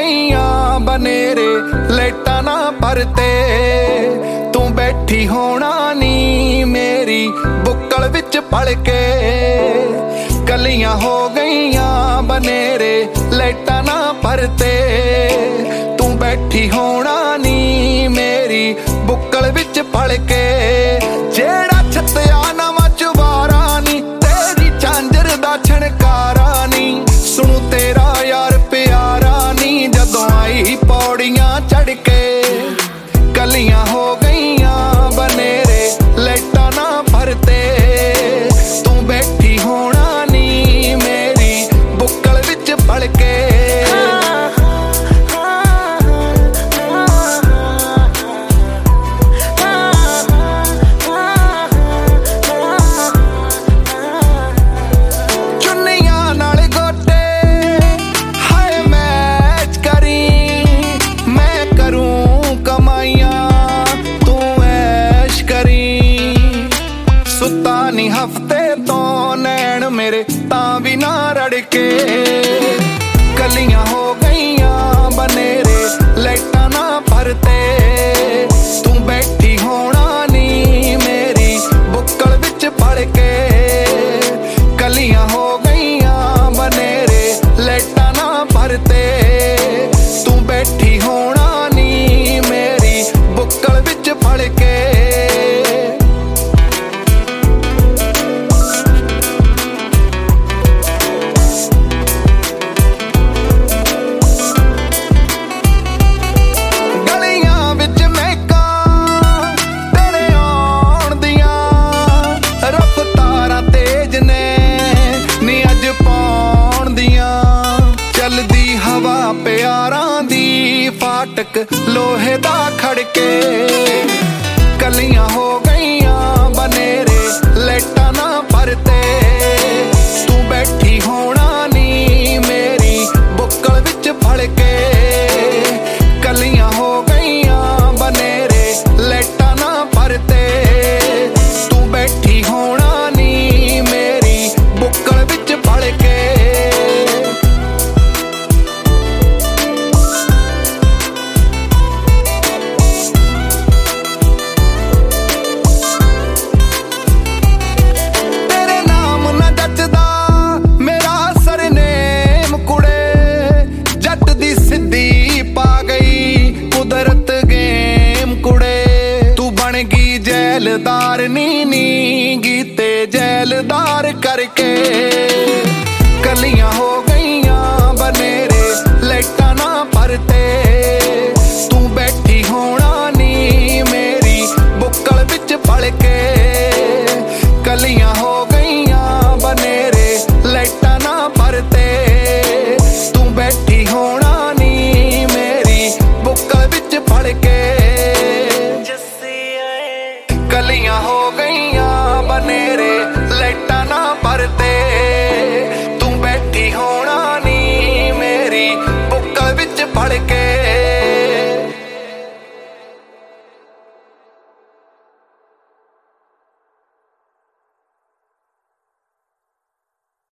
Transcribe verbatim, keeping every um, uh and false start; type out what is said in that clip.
गईयां बनेरे लाइटां ना परते। तू बैठी होना नी मेरी बुक्कल विच पल के। कलियां हो गईयां बनेरे लाइटां ना परते। तू बैठी होना नी मेरी बुक्कल विच पल के। जेड़ा छत्या नवां चुबारा नी तेरी झांजर दा छणकारा नी। सुनू तेरा यार प्यारा नी जदों आई पौड़ियां चढ़ के। कलियां हो गईयां बनेरे लाइटां ना भरते। तू बैठी होना नी मेरी बुक्कल विच पल के। हफ्ते तो नैन मेरे तां भी ना रड़के। कलियां हो गईयां बनेरे लाइटां ना भरते। तू बैठी होना नी मेरी बुक्कल विच पल के। कलियां हो गईयां बनेरे लाइटां ना भरते। तू बैठी होना नी मेरी बुक्कल विच पल के। हवा प्यारां दी फाटक लोहे दा खड़के। कलियां हो गईयां बनेरे लाइटां ना भरते। तू बैठी होना नी मेरी बुक्कल विच पल के। कलियां हो गईयां बनेरे लाइटां ना भरते। तू बैठी होना नी मेरी बुक्कल विच पल के। जैलदार नी नी गीते जैलदार करके। कलियां हो गईयां बनेरे लाइटां ना भरते। तू बैठी होना नी मेरी बुक्कल विच पल के। कलियां हो गईयां बनेरे लाइटां ना भरते। तू बैठी होना नी मेरी बुक्कल विच पल के। कलियां हो गईयां बनेरे लाइटां ना भरते। तू बैठी होना नी मेरी बुक्कल विच पल के।